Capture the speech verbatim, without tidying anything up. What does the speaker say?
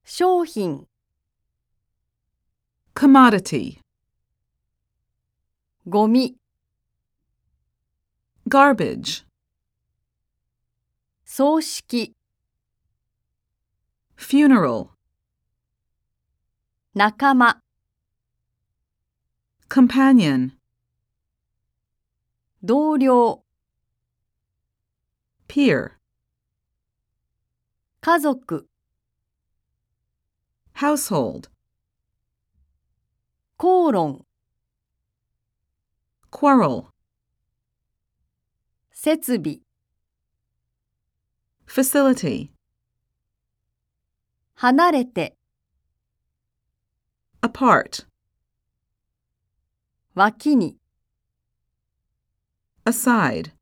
商品、 commodity, ゴミ、 garbage, 葬式、 funeral, 仲間、 companion, 同僚、 peer, 家族、 household, 口論、 quarrel, 設備、 facility, 離れて、 apart, 脇に、 aside.